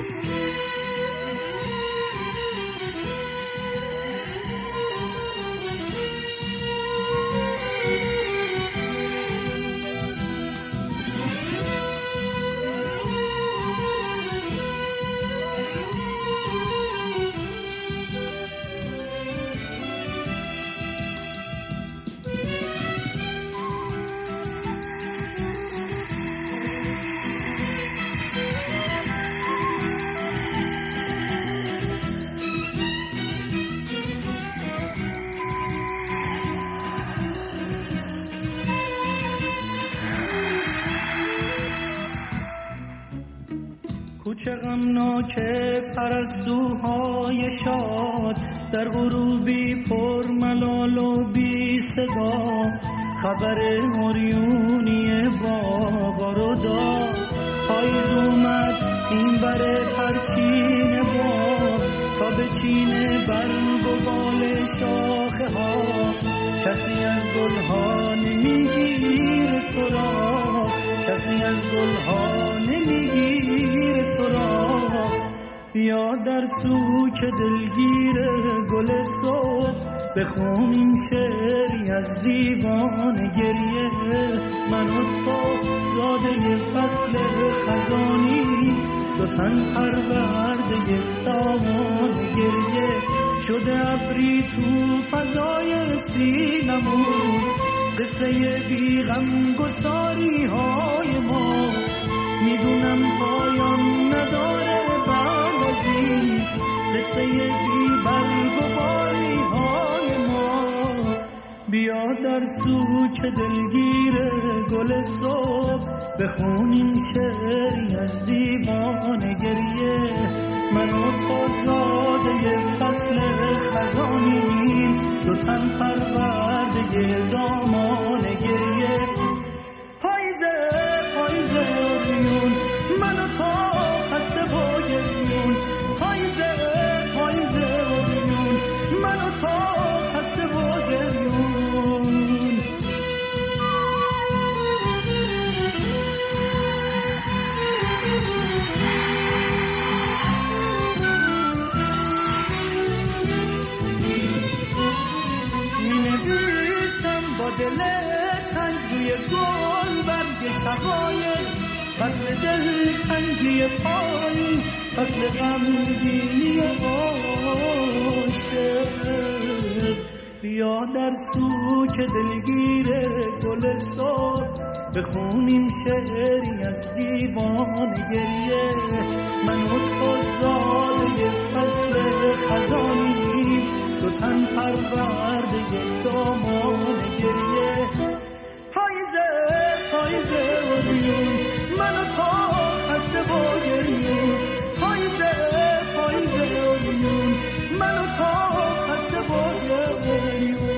کوچه غمناک پرستوهای شاد در غروبی پر ملال و بی صدا خبر اوریونی باغا رو داد. پاییز اومد این بر پرچین باغ تا به چین برگ و بال شاخه ها. کسی از گلها نمیگیره سراغ، کسی از گلها نمیگیره سراغ. بیا در سوک دلگیر گل صبح بخونیم شعری از دیوان گریه. من و تو زاده فصل خزانی، دو تن پرورده دامان گریه. شده ابری تو فضای سینمون، قصه بی غم گساری های ما. میدونم پایان نداره بعد از این قصه بی برگ و باری های ما. بیا در سوک دلگیر گل صبح بخونیم شعری از دیوان گریه. من و تو زاده فصل خزانیم، دو تن پرورده دامان گریه. پاییزه پاییزه اوریون، من و تو خسته با گریون. پاییزه پاییزه اوریون، من و تو خسته با گریون. دل تنگ روی گل برگ شقایق، فصل دل تنگی پاییز، فصل غمگینی عاشق. بیا در سوک دلگیر گل صبح بخونیم شعری از دیوان گریه. من و تو زاده فصل خزانیم، دو تن پرورده دامان گریه. پاییزه پاییزه اوریون، من و تو خسته با گریون. پاییزه پاییزه اوریون، من و تو خسته با گریون.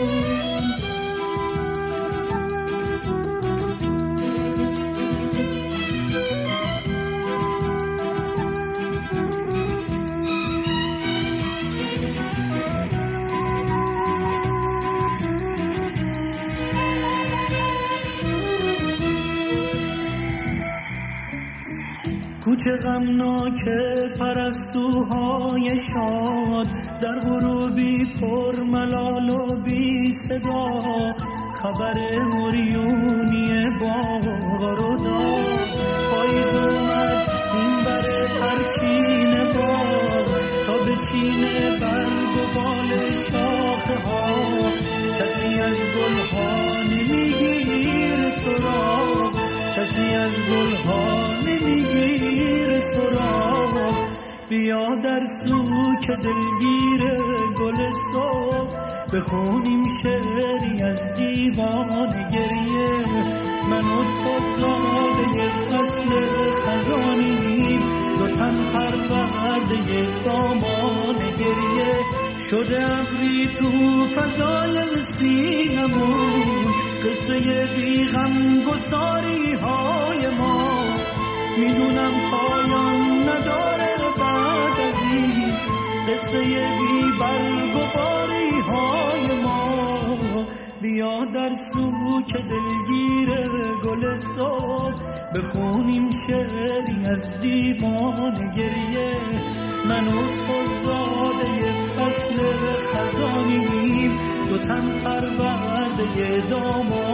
کوچه غمناک پرستوهای شاد در غروبی پر ملال و بی صدا خبر اوریونی باغا رو داد. پاییز اومد این بر پرچین باغ تا به چین برگ و بال شاخه ها. کسی از گلها نمیگیره سراغ، کسی از گلها نمیگیره سراغ. بیا در سوک دلگیر گل صبح بخونیم شعری از دیوان گریه. من و تو زاده فصل خزانیم، دو تن پرورده دامان گریه. شده ابری تو فضای سینمون، قصه بی غم گساری های ما. میدونم پایان نداره بعد از این قصه بی برگ و باری های ما. بیا در سوک دلگیر گل صبح بخونیم شعری از دیوان گریه. من و تو زاده فصل خزانیم، دو تن پرورده داماد